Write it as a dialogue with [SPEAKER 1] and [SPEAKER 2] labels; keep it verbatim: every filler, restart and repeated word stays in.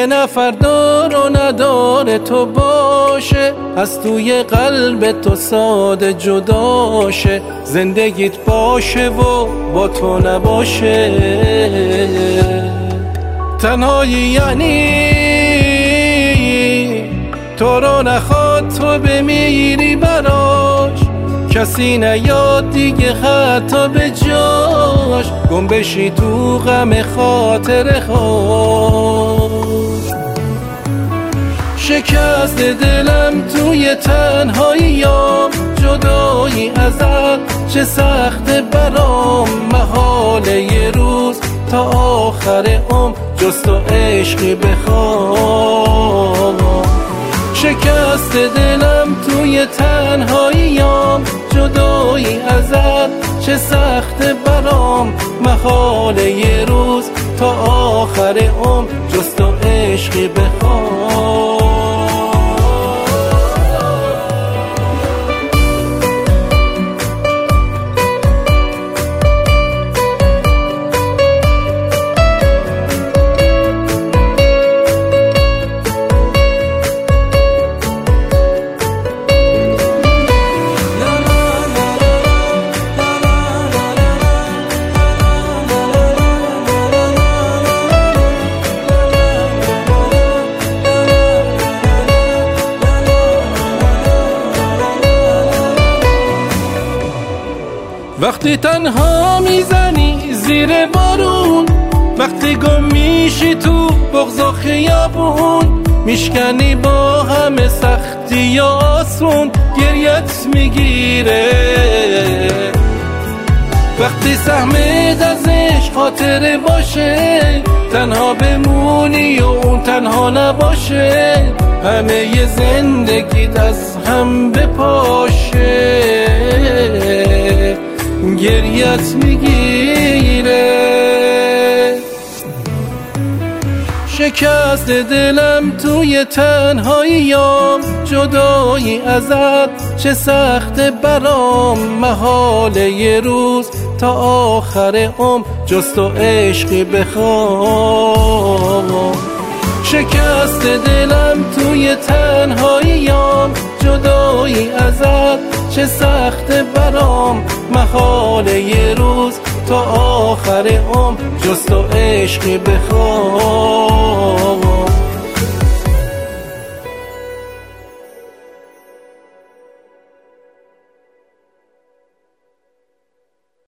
[SPEAKER 1] یه نفر دار و نداره تو باشه، از توی قلب تو ساده جداشه، زندگیت باشه و با تو نباشه. تنهایی یعنی تو رو نخواد تو بمیری براش، کسی نیاد دیگه حتی به جاش، گم بشی تو غم خاطر خود. شکست دلم توی تنهاییام، جدایی ازت چه سخت برام، محال یه روز تا آخر عمر جز تو عشقی بخوام. شکست دلم توی تنهاییام، جدایی ازت چه سخت برام، محال یه روز تا آخر عمر جز تو عشقی بخوام. وقتی تنها میزنی زیر بارون، وقتی گم میشی تو بغض و خیابون، میشکنی با همه سختی یا آسون، گریت میگیره. وقتی سهمت ازش خاطره باشه، تنها بمونی و اون تنها نباشه، همه ی زندگیت از هم بپاشه، گریت میگیره. شکست دلم توی تنهاییام، جدایی ازت چه سخت برام، محال یه روز تا آخر عمر جز تو عشقی بخوام. شکست دلم توی تنهاییام، جدایی ازت چه سخت برام، محال یه روز تا آخر عمر جز تو عشقی بخوام.